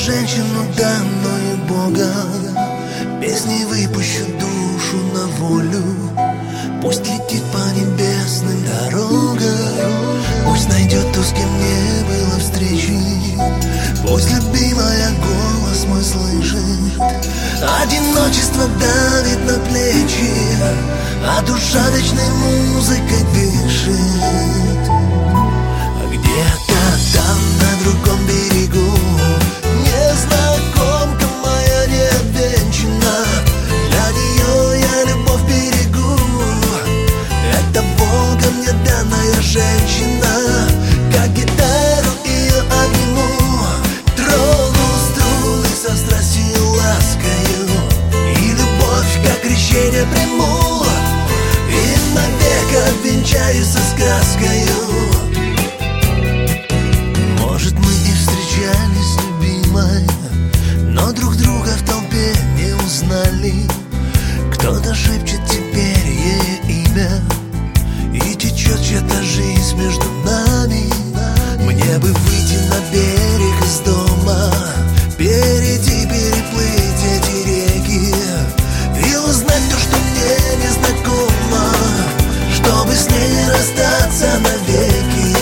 женщину, данную Богом. Песней выпущу душу на волю. Пусть летит по небесным дорогам. Пусть найдет ту, с кем не было встречи. Пусть любимая голос мой слышит. Одиночество давит на плечи, а душа вечной музыкой дышит. А где-то там, на другом берегу, незнакомка моя необвенчана. Для нее я любовь берегу. Это Богом мне данная женщина. Как гитару ее обниму, трону струны со страстью ласкаю. И любовь, как крещение, приму, и навек обвенчаюсь со сказкою. Может, мы и встречались, любимой, но друг друга в толпе не узнали. Кто-то шепчет теперь ей имя, и течет чья-то жизнь между нами. Мне бы выйти на берег из дома, перейти, переплыть эти реки и узнать то, что мне незнакомо, чтобы с ней не расстаться навеки.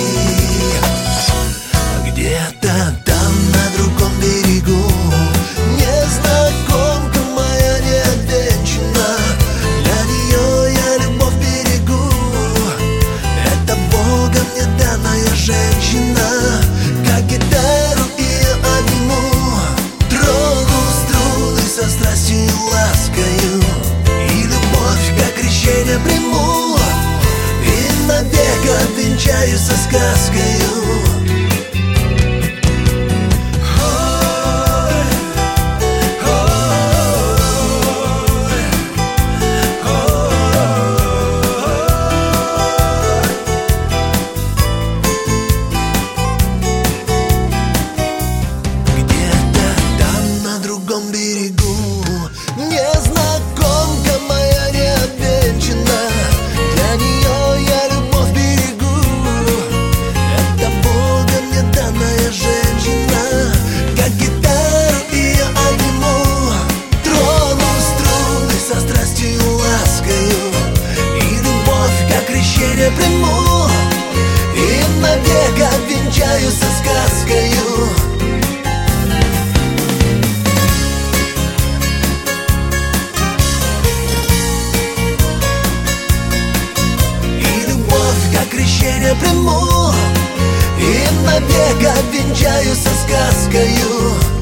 А где-то там, на другом берегу, незнакомка моя необвенчана. Для нее я любовь берегу. Это Богом мне данная женщина. Как гитару ее обниму, трону струны со страстью ласкаю. И любовь, как крещение, приму, и навек обвенчаюсь со сказкою. Берегу, незнакомка моя необвенчана. Для нее я любовь берегу. Это Богом мне данная женщина. Как гитару ее обниму, трону струны со страстью ласкаю. И любовь, как крещение, приму, и навек обвенчаюсь со сказкою. Крещение приму, и навек обвенчаюсь со сказкою.